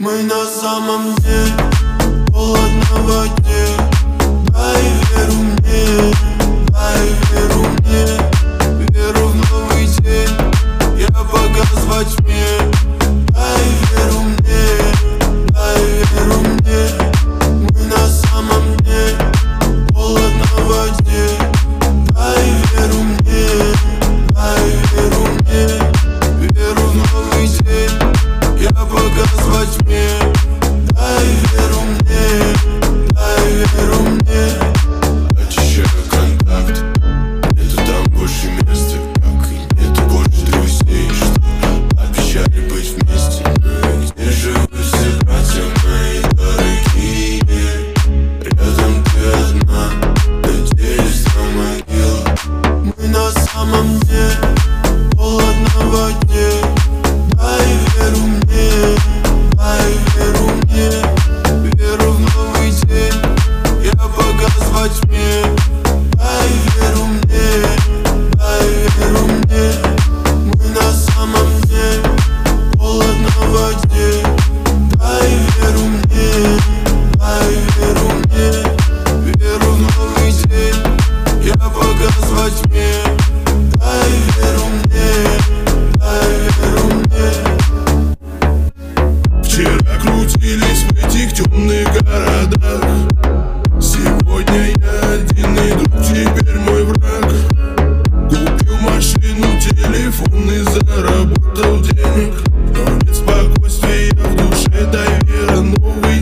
Мы на самом деле холодно в воде. Дай веру мне, дай веру мне, веру в новый день. Я погас во тьме. Дай веру мне, дай веру мне. Мы на самом деле холодно в воде. Дай веру мне, дай веру мне, веру в новый день. Я погас во тьме. Дай веру мне, дай веру мне. Очищаю контакт, нету там больше места, как и нету больше друзей, что обещали быть вместе. Где живут все братья мои дорогие? Рядом ты одна, надеюсь, на могила. Мы на самом деле холодно в воде. Дай веру мне, дай веру мне, веру в новый день. Я погас во тьме. Дай веру мне, дай веру мне. Мы на самом деле холодно в воде. Дай веру мне, дай веру мне, веру в новый день. Я погас во тьме. Дай веру мне, дай веру мне. Вчера крутились в этих темных городах. Сегодня я один, и друг теперь мой враг. Купил машину, телефон и заработал денег, но нет спокойствия в душе. Дай веру, новый